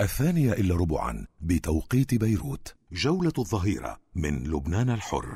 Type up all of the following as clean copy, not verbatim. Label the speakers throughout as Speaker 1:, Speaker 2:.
Speaker 1: 2:15 بتوقيت بيروت. جولة الظهيرة من لبنان الحر.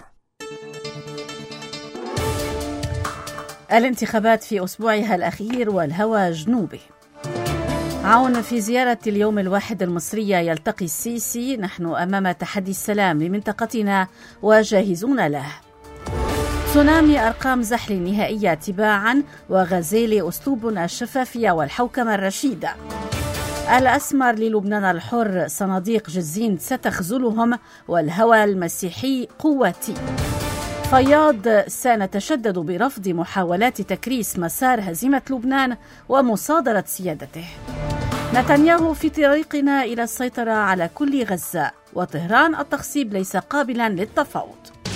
Speaker 2: الانتخابات في أسبوعها الأخير والهوى جنوبي. عون في زيارة اليوم الواحد المصرية يلتقي السيسي. نحن أمام تحدي السلام لمنطقتنا وجاهزون له. تسونامي أرقام زحل نهائية تباعا، وغزالي أسلوب الشفافية والحوكمة الرشيدة. الأسمر للبنان الحر، صناديق جزين ستخذلهم والهوى المسيحي قوتي. فياض، سنتشدد برفض محاولات تكريس مسار هزيمة لبنان ومصادرة سيادته. نتنياهو في طريقنا إلى السيطرة على كل غزة، وطهران التخصيب ليس قابلا للتفاوض.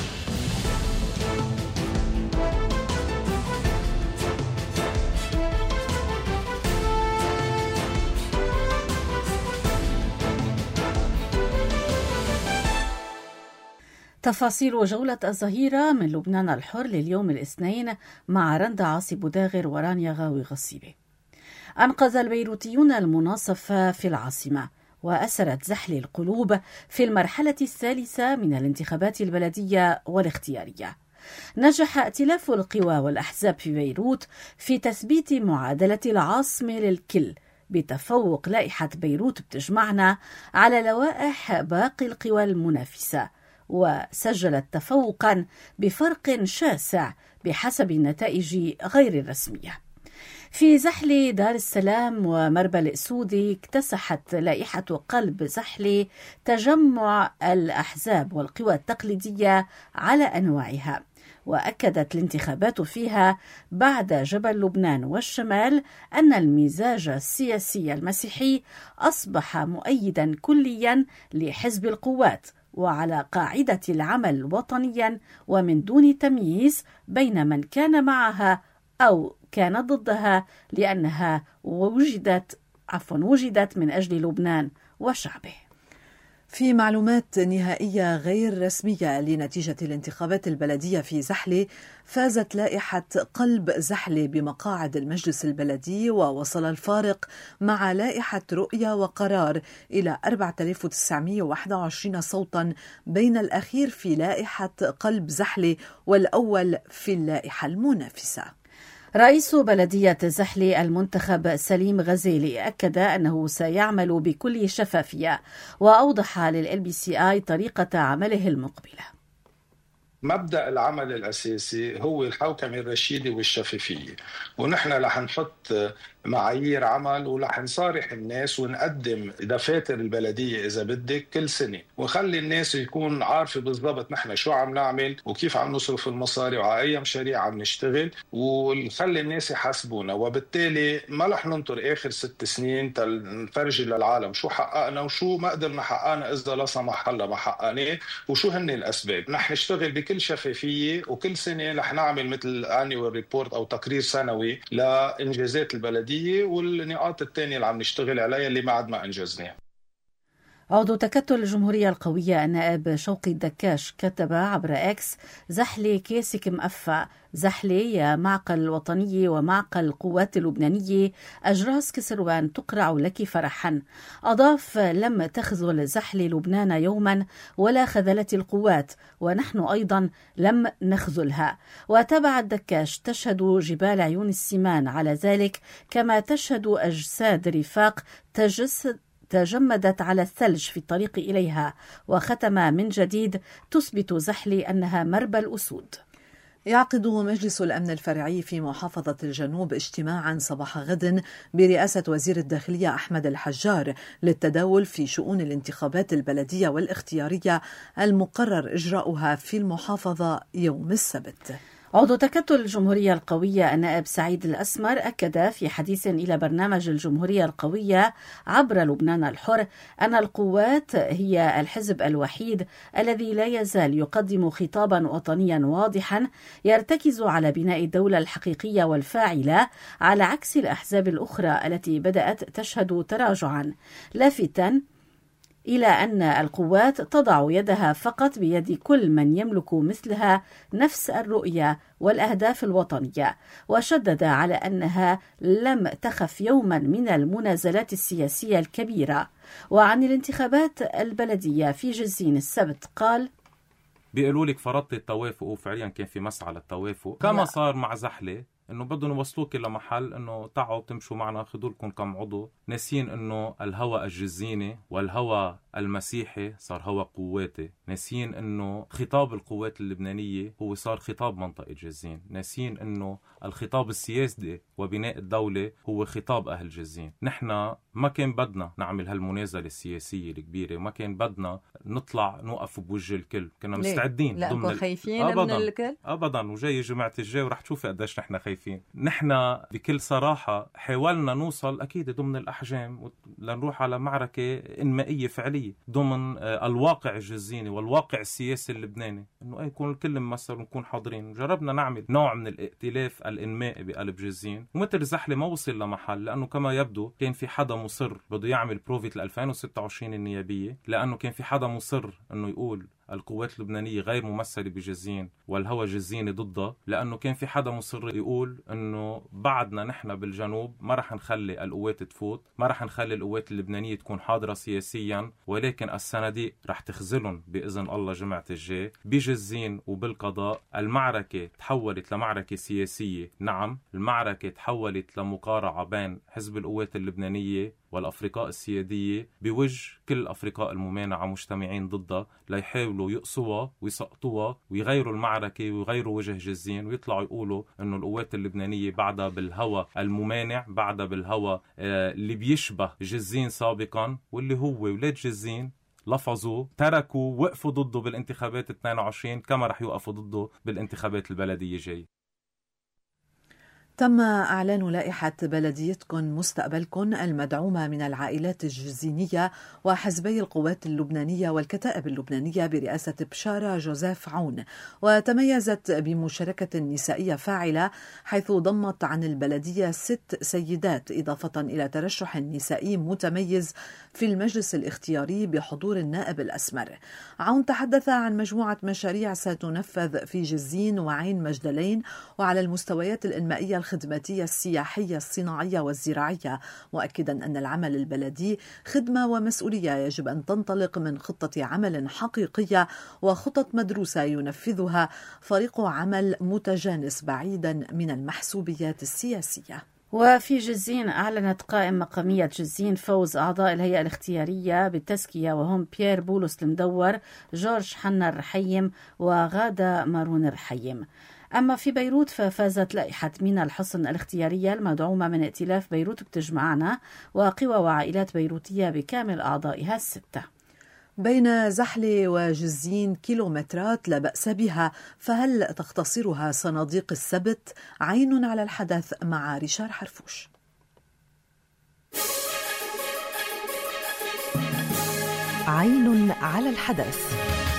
Speaker 2: تفاصيل جولة الظهيرة من لبنان الحر لليوم الاثنين مع رندا عاصي بوداغر ورانيا غاوي غصيبة. أنقذ البيروتيون المناصفة في العاصمة، وأسرت زحل القلوب في المرحلة الثالثة من الانتخابات البلدية والاختيارية. نجح ائتلاف القوى والأحزاب في بيروت في تثبيت معادلة العاصمة للكل بتفوق لائحة بيروت بتجمعنا على لوائح باقي القوى المنافسة، وسجلت تفوقا بفرق شاسع بحسب النتائج غير الرسمية. في زحل دار السلام ومربل الأسودي اكتسحت لائحة قلب زحل تجمع الأحزاب والقوى التقليدية على أنواعها، وأكدت الانتخابات فيها بعد جبل لبنان والشمال أن المزاج السياسي المسيحي أصبح مؤيدا كليا لحزب القوات وعلى قاعدة العمل وطنيا ومن دون تمييز بين من كان معها أو كان ضدها، لأنها وجدت من أجل لبنان وشعبه.
Speaker 3: في معلومات نهائية غير رسمية لنتيجة الانتخابات البلدية في زحلة، فازت لائحة قلب زحلة بمقاعد المجلس البلدي، ووصل الفارق مع لائحة رؤية وقرار إلى 4921 صوتا بين الأخير في لائحة قلب زحلة والأول في اللائحة المنافسة.
Speaker 2: رئيس بلدية زحل المنتخب سليم غزالي أكد أنه سيعمل بكل شفافية، وأوضح للLBCI طريقة عمله المقبلة.
Speaker 4: مبدأ العمل الأساسي هو الحوكمة الرشيدة والشفافية، ونحن رح نحط معايير عمل ورح نصارح الناس ونقدم دفاتر البلدية إذا بدك كل سنة، ونخلي الناس يكون عارفة بالضبط نحن شو عم نعمل وكيف عم نصرف المصاري وعلى أي مشاريع عم نشتغل، ونخلي الناس يحاسبونا. وبالتالي ما رح ننطر آخر 6 سنين نفرجي للعالم شو حققنا وشو ما قدرنا حققنا إذا لا سمح الله ما حققناه وشو هن الأسباب. رح نشتغل بكل شفافية، وكل سنة رح نعمل مثل annual report أو تقرير سنوي لإنجازات البلدية والنقاط الثانية اللي عم نشتغل عليها اللي ما عاد ما أنجزناها.
Speaker 2: عضو تكتل الجمهورية القوية النائب شوقي الدكاش كتب عبر إكس: زحلي كيسك مقفى، زحلي يا معقل الوطنية ومعقل القوات اللبنانية، أجراس كسروان تقرع لك فرحا. أضاف: لم تخذل زحلي لبنان يوما ولا خذلت القوات، ونحن أيضا لم نخذلها. وتابع الدكاش: تشهد جبال عيون السمان على ذلك، كما تشهد أجساد رفاق تجمدت على الثلج في الطريق إليها. وختم من جديد: تثبت زحلي أنها مربى الأسود.
Speaker 3: يعقد مجلس الأمن الفرعي في محافظة الجنوب اجتماعا صباح غد برئاسة وزير الداخلية أحمد الحجار للتداول في شؤون الانتخابات البلدية والاختيارية المقرر إجراؤها في المحافظة يوم السبت.
Speaker 2: عضو تكتل الجمهورية القوية النائب سعيد الأسمر أكد في حديث إلى برنامج الجمهورية القوية عبر لبنان الحر أن القوات هي الحزب الوحيد الذي لا يزال يقدم خطابا وطنيا واضحا يرتكز على بناء الدولة الحقيقية والفاعلة، على عكس الأحزاب الأخرى التي بدأت تشهد تراجعا، لافتا إلى أن القوات تضع يدها فقط بيد كل من يملك مثلها نفس الرؤية والأهداف الوطنية، وشدد على أنها لم تخف يوما من المنازلات السياسية الكبيرة. وعن الانتخابات البلدية في جزين السبت قال:
Speaker 5: بيقولوا لك فرضت التوافق، وفعليا كان في مسعى للتوافق كما صار مع زحلة، انه بدهم يوصلوك لمحل انه تعوا تمشوا معنا، خذوا لكم كم عضو، ناسين انه الهوى الجزيني والهوى المسيحي صار هوى قواتي، ناسين انه خطاب القوات اللبنانية هو صار خطاب منطقة جزين، ناسين انه الخطاب السياسي وبناء الدولة هو خطاب اهل جزين. نحن ما كان بدنا نعمل هالمنازلة السياسية الكبيرة، ما كان بدنا نطلع نوقف بوجه الكل، كنا مستعدين.
Speaker 3: لا خايفين من الكل
Speaker 5: ابدا، وجاي جماعة الجاي ورح تشوفي قديش نحن خايفين. نحن بكل صراحة حاولنا نوصل أكيد ضمن الأحجام لنروح على معركة إنمائية فعلية ضمن الواقع الجزيني والواقع السياسي اللبناني، إنه يكون الكل ممثل ونكون حاضرين. جربنا نعمل نوع من الائتلاف الإنمائي بقلب جزين، ومثل زحلة ما وصل لمحل، لأنه كما يبدو كان في حدا مصر بده يعمل بروفة 2026 النيابية، لأنه كان في حدا مصر إنه يقول القوات اللبنانية غير ممثلة بجزين والهوى جزيني ضدها، لأنه كان في حدا مصر يقول أنه بعدنا نحن بالجنوب ما رح نخلي القوات تفوت، ما رح نخلي القوات اللبنانية تكون حاضرة سياسيا، ولكن الصناديق رح تخزلهم بإذن الله جماعة الجاي بجزين وبالقضاء. المعركة تحولت لمعركة سياسية، نعم المعركة تحولت لمقارعة بين حزب القوات اللبنانية والأفرقاء السيادية بوجه كل الأفرقاء الممانعة مجتمعين ضدها ليحاولوا يقصوها ويسقطوها ويغيروا المعركة ويغيروا وجه جزين، ويطلعوا يقولوا إنه القوات اللبنانية بعدها بالهوى الممانع، بعدها بالهوى اللي بيشبه جزين سابقا، واللي هو ولاد جزين لفظوا تركوا وقفوا ضده بالانتخابات 22 كما رح يوقفوا ضده بالانتخابات البلدية جاي.
Speaker 3: تم إعلان لائحة بلديتكم مستقبلكم المدعومة من العائلات الجزينية وحزبي القوات اللبنانية والكتائب اللبنانية برئاسة بشارة جوزيف عون، وتميزت بمشاركة نسائية فاعلة حيث ضمت عن البلدية 6 سيدات، إضافة إلى ترشح نسائي متميز في المجلس الاختياري بحضور النائب الأسمر. عون تحدث عن مجموعة مشاريع ستنفذ في جزين وعين مجدلين وعلى المستويات الإنمائية الخدماتية السياحية الصناعية والزراعية، مؤكدا أن العمل البلدي خدمة ومسؤولية يجب أن تنطلق من خطة عمل حقيقية وخطط مدروسة ينفذها فريق عمل متجانس بعيدا من المحسوبيات السياسية.
Speaker 2: وفي جزين أعلنت قائمة مقامية جزين فوز أعضاء الهيئة الاختيارية بالتزكية، وهم بيير بولس المدور، جورج حنا الرحيم، وغادة مارون الرحيم. أما في بيروت ففازت لائحة مينا الحصن الاختيارية المدعومة من ائتلاف بيروت بتجمعنا وقوى وعائلات بيروتية بكامل أعضائها 6.
Speaker 3: بين زحلة وجزين كيلومترات لا بأس بها، فهل تختصرها صناديق السبت؟ عين على الحدث مع ريشار حرفوش.
Speaker 6: عين على الحدث.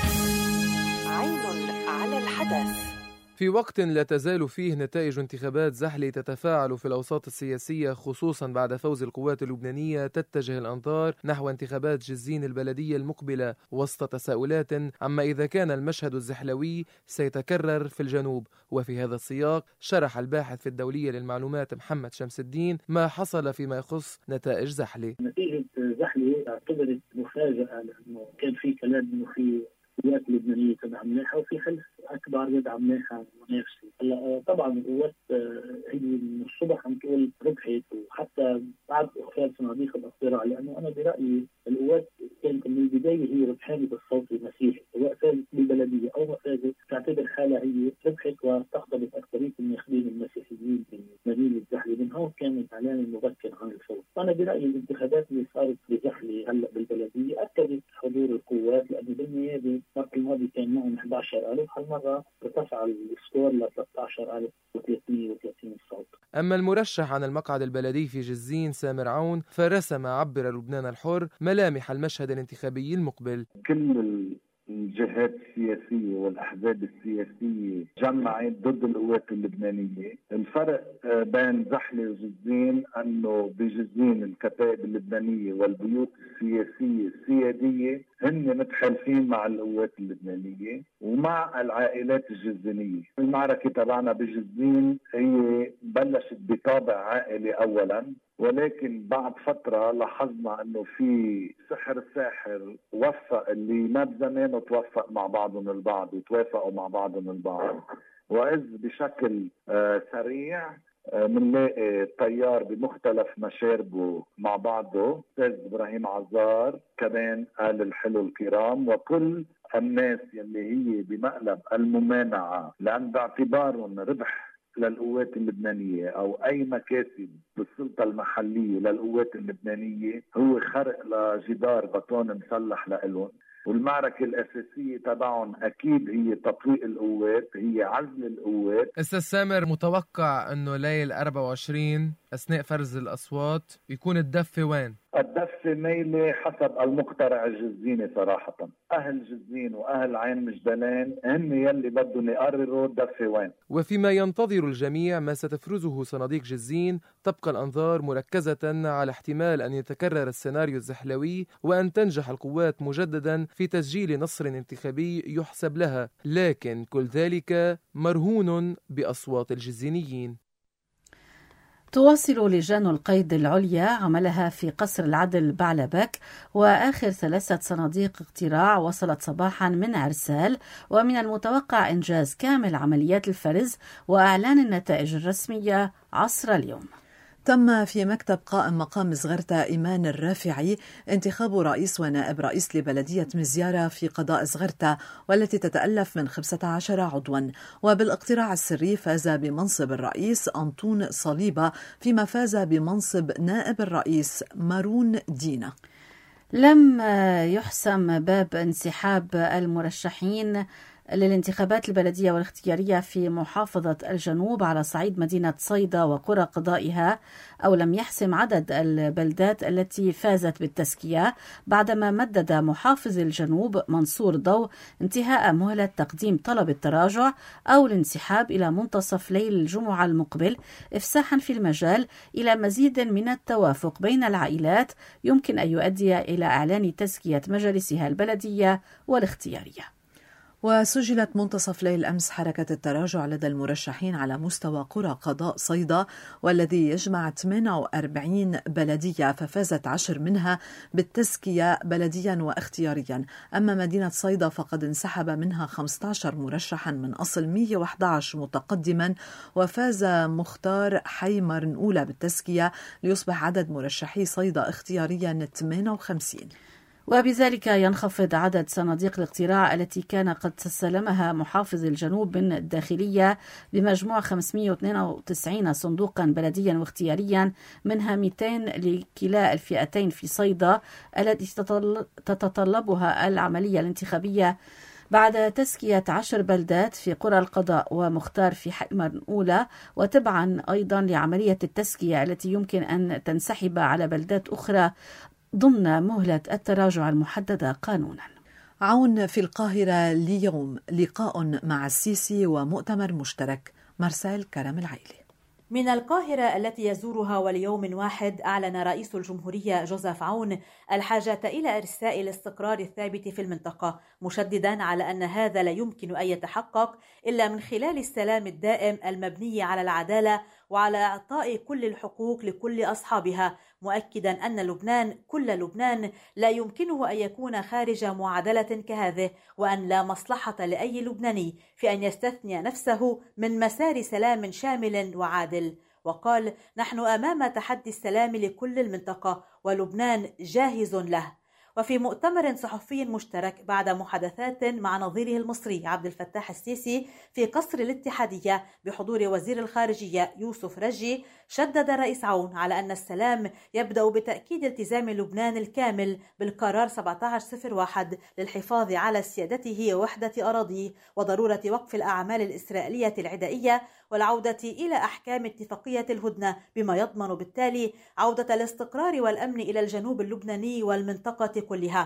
Speaker 6: عين على الحدث.
Speaker 7: في وقت لا تزال فيه نتائج انتخابات زحلة تتفاعل في الأوساط السياسية، خصوصا بعد فوز القوات اللبنانية، تتجه الأنظار نحو انتخابات جزين البلدية المقبلة وسط تساؤلات عما إذا كان المشهد الزحلوي سيتكرر في الجنوب. وفي هذا السياق شرح الباحث في الدولية للمعلومات محمد شمس الدين ما حصل فيما يخص نتائج زحلة.
Speaker 8: نتيجة زحلة اعتبرت مفاجأة، لأنه كان في كلام إنه في القوات اللبنانية تدعم مناحة وفي حلف أكبر يدعم مناحة منافسة. هلا طبعا القوات هي من الصبح عم تقول ربحت، وحتى بعد إخفاء صناديق الاقتراع، لأنه أنا برأيي القوات كانت من البداية هي ربحانة بالصوت المسيحي، سواء فازت بالبلدية أو ما فازت تعتبر حالها هي ربحت واستقطبت أكثرية الناخبين المسيحيين في مدينة زحلة. من هون كان الإعلان المبكر عن الفوز. أنا برأيي الانتخابات اللي صارت بزحلة هلا بالبلدية أكدت حضور القوات، لأنه بالنيابة المرة الماضية كان معهم 11,000، هالمرة ارتفع السكور ل 13,330 صوت.
Speaker 7: أما المرشح عن المقعد البلدي في جزين سامر عون فرسم عبر لبنان الحر ملامح المشهد الانتخابي المقبل.
Speaker 8: كل
Speaker 9: الجهات السياسية والأحزاب السياسية جمعت ضد القوات اللبنانية. الفرق بين زحلة وجزين أنه بجزين الكتائب اللبنانية والبيوت السياسية السيادية هن متحالفين مع القوات اللبنانية ومع العائلات الجزينية. المعركة تبعنا بجزين هي بلشت بطابع عائلي أولا، ولكن بعد فترة لاحظنا أنه في ساحر وفق اللي ما بزمان توفق مع بعضهم البعض وتوافقوا مع بعضهم البعض، وإذ بشكل سريع منلاقي الطيار بمختلف مشاربه مع بعضه، أستاذ إبراهيم عزار كمان آل الحلو الكرام وكل الناس يلي هي بمقلب الممانعة، لأن باعتبارهم ربح للقوات اللبنانية أو أي مكاسب بالسلطة المحلية للقوات اللبنانية هو خرق لجدار بطون مسلح لإلهم. والمعركة الأساسية تبعهم أكيد هي تطويق القوات، هي عزل القوات.
Speaker 7: أستاذ سامر، متوقع أنه ليل 24 أثناء فرز الأصوات يكون الدفة وين؟
Speaker 9: الدفة ميلة حسب المقترع الجزيني صراحة. أهل جزين وأهل عين مجدلين هن يلي بدهم يقرروا الدفة وين.
Speaker 7: وفيما ينتظر الجميع ما ستفرزه صناديق جزين، تبقى الأنظار مركزة على احتمال أن يتكرر السيناريو الزحلوي وأن تنجح القوات مجددا في تسجيل نصر انتخابي يحسب لها، لكن كل ذلك مرهون بأصوات الجزينيين.
Speaker 2: تواصل لجان القيد العليا عملها في قصر العدل بعلبك، وآخر 3 صناديق اقتراع وصلت صباحا من عرسال، ومن المتوقع إنجاز كامل عمليات الفرز وإعلان النتائج الرسمية عصر اليوم.
Speaker 3: تم في مكتب قائم مقام زغرتة إيمان الرافعي انتخاب رئيس ونائب رئيس لبلدية مزيارة في قضاء زغرتة، والتي تتألف من 15 عضوا. وبالاقتراع السري فاز بمنصب الرئيس أنطون صليبة، فيما فاز بمنصب نائب الرئيس مارون دينا.
Speaker 2: لم يحسم باب انسحاب المرشحين للانتخابات البلدية والاختيارية في محافظة الجنوب على صعيد مدينة صيدا وقرى قضائها، أو لم يحسم عدد البلدات التي فازت بالتزكية، بعدما مدد محافظ الجنوب منصور ضو انتهاء مهلة تقديم طلب التراجع أو الانسحاب إلى منتصف ليل الجمعة المقبل، إفساحا في المجال إلى مزيد من التوافق بين العائلات يمكن أن يؤدي إلى إعلان تزكية مجالسها البلدية والاختيارية.
Speaker 3: وسجلت منتصف ليل أمس حركة التراجع لدى المرشحين على مستوى قرى قضاء صيدا، والذي يجمع 48 بلدية، ففازت 10 منها بالتزكية بلديا واختياريا. أما مدينة صيدا فقد انسحب منها 15 مرشحا من أصل 111 متقدما، وفاز مختار حي مرنقولة بالتزكية ليصبح عدد مرشحي صيدا اختياريا 58.
Speaker 2: وبذلك ينخفض عدد صناديق الاقتراع التي كان قد استلمها محافظ الجنوب من الداخلية بمجموع 592 صندوقا بلديا واختياريا، منها 200 لكلا الفئتين في صيدا التي تتطلبها العملية الانتخابية، بعد تزكية 10 بلدات في قرى القضاء ومختار في حي مرنقولة، وتبعا أيضا لعملية التزكية التي يمكن أن تنسحب على بلدات أخرى ضمن مهلة التراجع المحددة قانونا.
Speaker 3: عون في القاهرة اليوم لقاء مع السيسي ومؤتمر مشترك. مرسال كرم العيلي.
Speaker 10: من القاهرة التي يزورها وليوم واحد، أعلن رئيس الجمهورية جوزيف عون الحاجة إلى إرساء الاستقرار الثابت في المنطقة، مشددا على أن هذا لا يمكن أن يتحقق إلا من خلال السلام الدائم المبني على العدالة وعلى إعطاء كل الحقوق لكل أصحابها، مؤكدا أن لبنان كل لبنان لا يمكنه أن يكون خارج معادلة كهذه، وأن لا مصلحة لأي لبناني في أن يستثني نفسه من مسار سلام شامل وعادل. وقال: نحن أمام تحدي السلام لكل المنطقة ولبنان جاهز له. وفي مؤتمر صحفي مشترك بعد محادثات مع نظيره المصري عبد الفتاح السيسي في قصر الاتحادية بحضور وزير الخارجية يوسف رجي، شدد الرئيس عون على أن السلام يبدأ بتأكيد التزام لبنان الكامل بالقرار 1701 للحفاظ على سيادته ووحدة أراضيه، وضرورة وقف الأعمال الإسرائيلية العدائية والعودة إلى أحكام اتفاقية الهدنة، بما يضمن بالتالي عودة الاستقرار والأمن إلى الجنوب اللبناني والمنطقة كلها.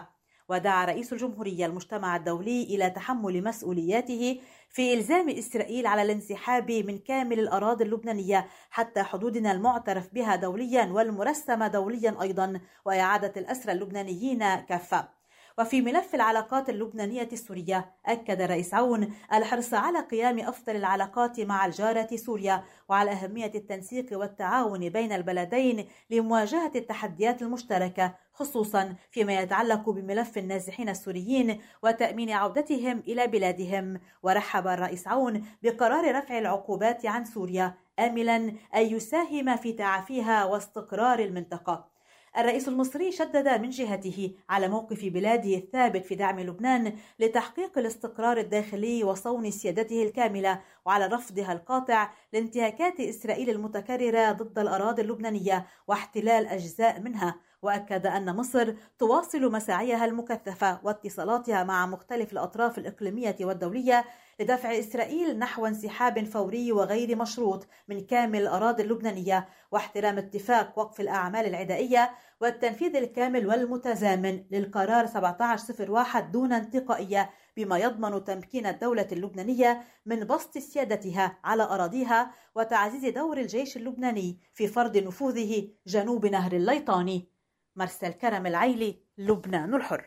Speaker 10: ودعا رئيس الجمهورية المجتمع الدولي إلى تحمل مسؤولياته في إلزام إسرائيل على الانسحاب من كامل الأراضي اللبنانية حتى حدودنا المعترف بها دوليا والمرسمة دوليا أيضا، وإعادة الأسرى اللبنانيين كافة. وفي ملف العلاقات اللبنانية السورية، أكد الرئيس عون الحرص على قيام أفضل العلاقات مع الجارة سوريا، وعلى أهمية التنسيق والتعاون بين البلدين لمواجهة التحديات المشتركة، خصوصا فيما يتعلق بملف النازحين السوريين وتأمين عودتهم إلى بلادهم. ورحب الرئيس عون بقرار رفع العقوبات عن سوريا، آملا أن يساهم في تعافيها واستقرار المنطقة. الرئيس المصري شدد من جهته على موقف بلاده الثابت في دعم لبنان لتحقيق الاستقرار الداخلي وصون سيادته الكاملة، وعلى رفضها القاطع لانتهاكات إسرائيل المتكررة ضد الأراضي اللبنانية واحتلال أجزاء منها. وأكد أن مصر تواصل مساعيها المكثفة واتصالاتها مع مختلف الأطراف الإقليمية والدولية لدفع إسرائيل نحو انسحاب فوري وغير مشروط من كامل الأراضي اللبنانية، واحترام اتفاق وقف الأعمال العدائية والتنفيذ الكامل والمتزامن للقرار 1701 دون انتقائية، بما يضمن تمكين الدولة اللبنانية من بسط سيادتها على أراضيها وتعزيز دور الجيش اللبناني في فرض نفوذه جنوب نهر الليطاني. مرسل كرم العيلي، لبنان الحر.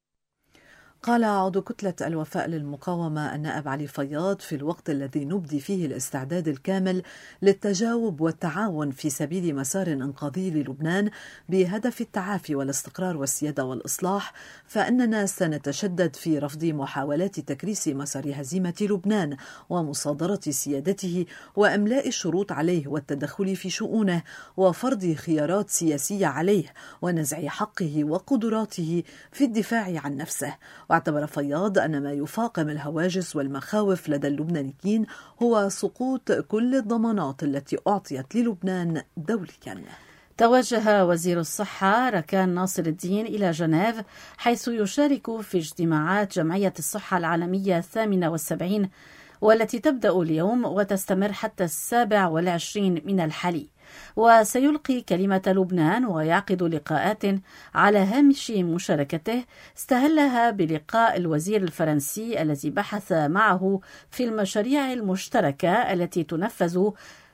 Speaker 3: قال عضو كتلة الوفاء للمقاومة النائب علي فياض: في الوقت الذي نبدي فيه الاستعداد الكامل للتجاوب والتعاون في سبيل مسار إنقاذي للبنان بهدف التعافي والاستقرار والسيادة والإصلاح، فإننا سنتشدد في رفض محاولات تكريس مسار هزيمة لبنان ومصادرة سيادته وإملاء الشروط عليه والتدخل في شؤونه وفرض خيارات سياسية عليه ونزع حقه وقدراته في الدفاع عن نفسه. واعتبر فياض أن ما يفاقم الهواجس والمخاوف لدى اللبنانيين هو سقوط كل الضمانات التي أعطيت للبنان دوليا.
Speaker 2: توجه وزير الصحة ركان ناصر الدين إلى جنيف، حيث يشارك في اجتماعات جمعية الصحة العالمية 78 والتي تبدأ اليوم وتستمر حتى 27 من الحالي، وسيلقي كلمة لبنان ويعقد لقاءات على هامش مشاركته، استهلها بلقاء الوزير الفرنسي الذي بحث معه في المشاريع المشتركة التي تنفذ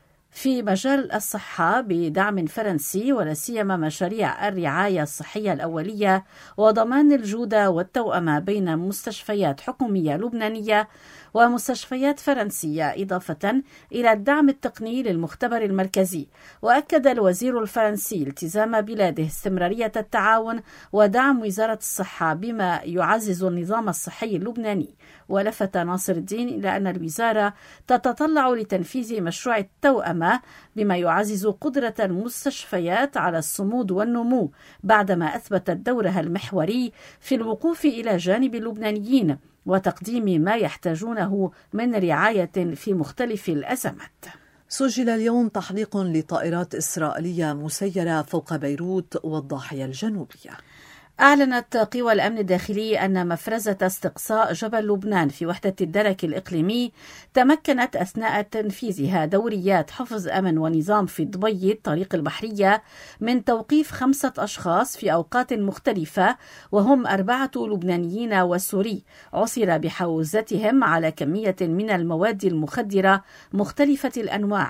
Speaker 2: في مجال الصحة بدعم فرنسي، ولا سيما مشاريع الرعاية الصحية الأولية وضمان الجودة والتوأمة بين مستشفيات حكومية لبنانية ومستشفيات فرنسية، إضافة إلى الدعم التقني للمختبر المركزي. وأكد الوزير الفرنسي التزام بلاده استمرارية التعاون ودعم وزارة الصحة بما يعزز النظام الصحي اللبناني. ولفت ناصر الدين إلى أن الوزارة تتطلع لتنفيذ مشروع التوأمة بما يعزز قدرة المستشفيات على الصمود والنمو، بعدما أثبتت دورها المحوري في الوقوف إلى جانب اللبنانيين وتقديم ما يحتاجونه من رعاية في مختلف الأزمات.
Speaker 3: سجل اليوم تحليق لطائرات إسرائيلية مسيرة فوق بيروت والضاحية الجنوبية.
Speaker 2: أعلنت قوى الأمن الداخلي أن مفرزة استقصاء جبل لبنان في وحدة الدرك الإقليمي تمكنت أثناء تنفيذها دوريات حفظ أمن ونظام في دبي الطريق البحرية من توقيف 5 أشخاص في أوقات مختلفة، وهم 4 لبنانيين وسوري، عثر بحوزتهم على كمية من المواد المخدرة مختلفة الأنواع،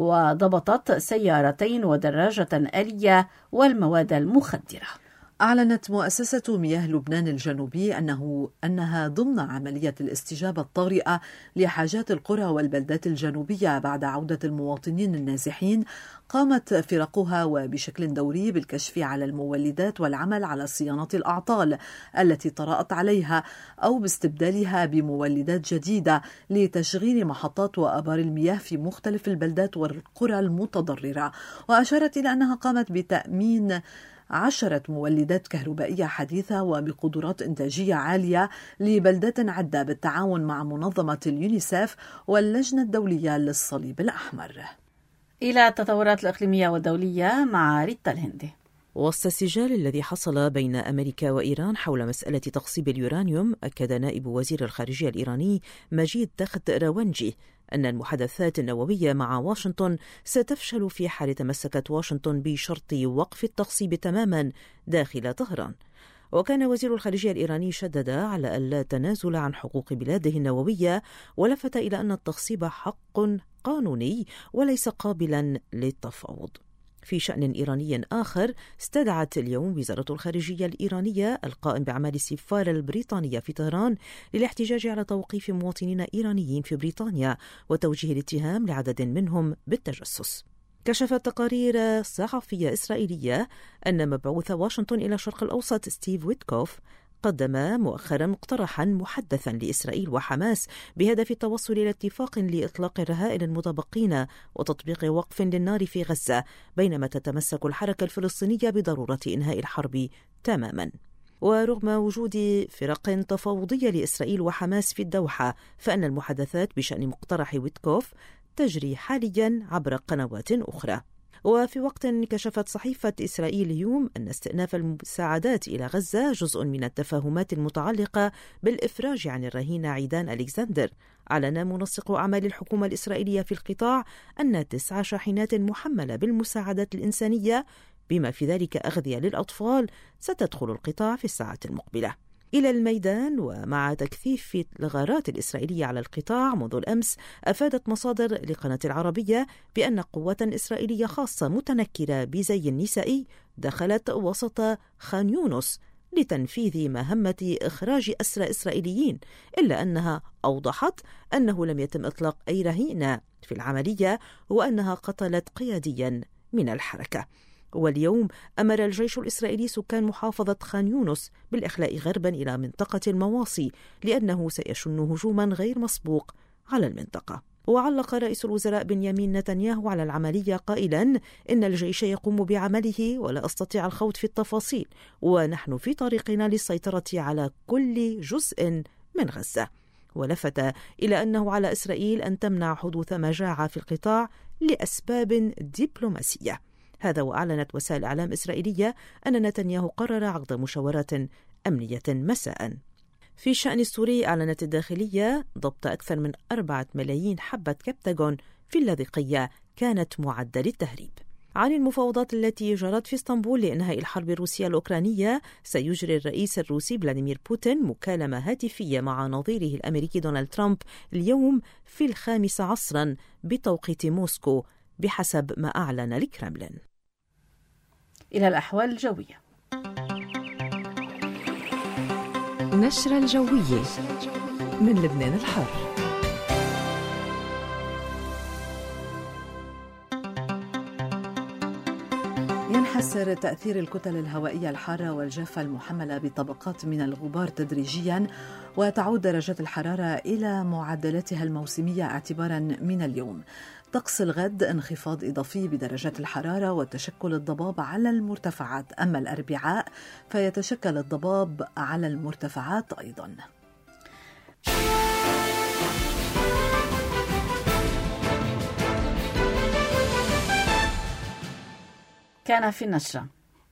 Speaker 2: وضبطت سيارتين ودراجة آلية والمواد المخدرة.
Speaker 3: أعلنت مؤسسة مياه لبنان الجنوبي أنها ضمن عملية الاستجابة الطارئة لحاجات القرى والبلدات الجنوبية بعد عودة المواطنين النازحين، قامت فرقها وبشكل دوري بالكشف على المولدات والعمل على صيانة الأعطال التي طرأت عليها أو باستبدالها بمولدات جديدة لتشغيل محطات وآبار المياه في مختلف البلدات والقرى المتضررة. وأشارت إلى أنها قامت بتأمين 10 مولدات كهربائية حديثة وبقدرات إنتاجية عالية لبلدات عدة بالتعاون مع منظمة اليونيسيف واللجنة الدولية للصليب الأحمر.
Speaker 2: إلى التطورات الإقليمية والدولية مع ريتا الهندي.
Speaker 11: وسط السجال الذي حصل بين أمريكا وإيران حول مسألة تخصيب اليورانيوم، أكد نائب وزير الخارجية الإيراني مجيد تخت راونجي أن المحادثات النووية مع واشنطن ستفشل في حال تمسكت واشنطن بشرط وقف التخصيب تماما داخل طهران. وكان وزير الخارجية الإيراني شدد على ألا تنازل عن حقوق بلاده النووية، ولفت إلى أن التخصيب حق قانوني وليس قابلا للتفاوض. في شأن إيراني آخر، استدعت اليوم وزارة الخارجية الإيرانية القائم بأعمال السفارة البريطانية في طهران للاحتجاج على توقيف مواطنين إيرانيين في بريطانيا وتوجيه الاتهام لعدد منهم بالتجسس. كشفت تقارير صحفية إسرائيلية أن مبعوث واشنطن إلى الشرق الأوسط ستيف ويتكوف قدم مؤخرا مقترحا محدثا لإسرائيل وحماس بهدف التوصل إلى اتفاق لإطلاق الرهائن المتبقين وتطبيق وقف للنار في غزة، بينما تتمسك الحركة الفلسطينية بضرورة إنهاء الحرب تماما. ورغم وجود فرق تفاوضية لإسرائيل وحماس في الدوحة، فإن المحادثات بشأن مقترح ويتكوف تجري حاليا عبر قنوات أخرى. وفي وقت كشفت صحيفة إسرائيل اليوم أن استئناف المساعدات إلى غزة جزء من التفاهمات المتعلقة بالإفراج عن الرهينة عيدان ألكسندر. أعلن منسق أعمال الحكومة الإسرائيلية في القطاع أن 9 شاحنات محملة بالمساعدات الإنسانية بما في ذلك أغذية للأطفال ستدخل القطاع في الساعات المقبلة. إلى الميدان ومع تكثيف الغارات الإسرائيلية على القطاع منذ الأمس، أفادت مصادر لقناة العربية بأن قوات إسرائيلية خاصة متنكرة بزي نسائي دخلت وسط خان يونس لتنفيذ مهمة إخراج أسرى إسرائيليين، إلا أنها أوضحت أنه لم يتم إطلاق أي رهينة في العملية وأنها قتلت قياديا من الحركة. واليوم أمر الجيش الإسرائيلي سكان محافظة خان يونس بالإخلاء غربا إلى منطقة المواصي لأنه سيشن هجوما غير مسبوق على المنطقة. وعلق رئيس الوزراء بنيامين نتنياهو على العملية قائلا إن الجيش يقوم بعمله ولا أستطيع الخوض في التفاصيل، ونحن في طريقنا للسيطرة على كل جزء من غزة. ولفت إلى أنه على إسرائيل أن تمنع حدوث مجاعة في القطاع لأسباب دبلوماسية. هذا وأعلنت وسائل إعلام إسرائيلية أن نتنياهو قرر عقد مشاورات أمنية مساء. في الشأن السوري، أعلنت الداخلية ضبط أكثر من 4 ملايين حبة كبتاغون في اللاذقية كانت معدة للتهريب. عن المفاوضات التي جرت في اسطنبول لإنهاء الحرب الروسية الأوكرانية، سيجري الرئيس الروسي فلاديمير بوتين مكالمة هاتفية مع نظيره الأمريكي دونالد ترامب اليوم في 5 عصرا بتوقيت موسكو بحسب ما أعلن الكرملين.
Speaker 2: إلى الأحوال الجوية.
Speaker 6: نشرة الجوية من لبنان الحر.
Speaker 3: ينحسر تأثير الكتل الهوائية الحارة والجافة المحملة بطبقات من الغبار تدريجيا، وتعود درجات الحرارة إلى معدلاتها الموسمية اعتبارا من اليوم. طقس الغد انخفاض إضافي بدرجات الحرارة وتشكل الضباب على المرتفعات، أما الأربعاء فيتشكل الضباب على المرتفعات أيضا.
Speaker 2: كان في النشرة.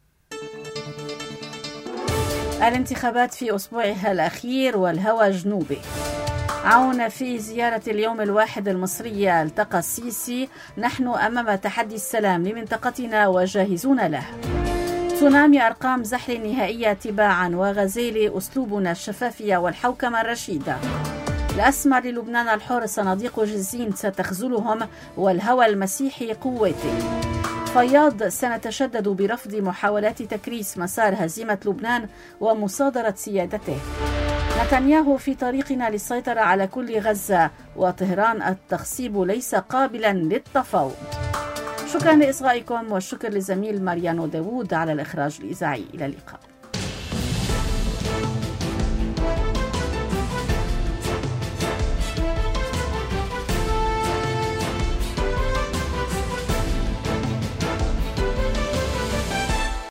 Speaker 2: الانتخابات في أسبوعها الأخير والهوى جنوبي. عون في زيارة اليوم الواحد المصرية التقى السيسي: نحن أمام تحدي السلام لمنطقتنا وجاهزون له. تسونامي أرقام زحل نهائية تباعا، وغزيل أسلوبنا الشفافية والحوكمة الرشيدة. الأسمر للبنان الحر: صناديق جزين ستخذلهم والهوى المسيحي قوتي. فياض: سنتشدد برفض محاولات تكريس مسار هزيمة لبنان ومصادرة سيادته. نتنياهو: في طريقنا للسيطرة على كل غزة، وطهران: التخصيب ليس قابلا للتفاوض. شكرا لإصغائكم، والشكر لزميل ماريانو داوود على الإخراج الإذاعي. إلى اللقاء.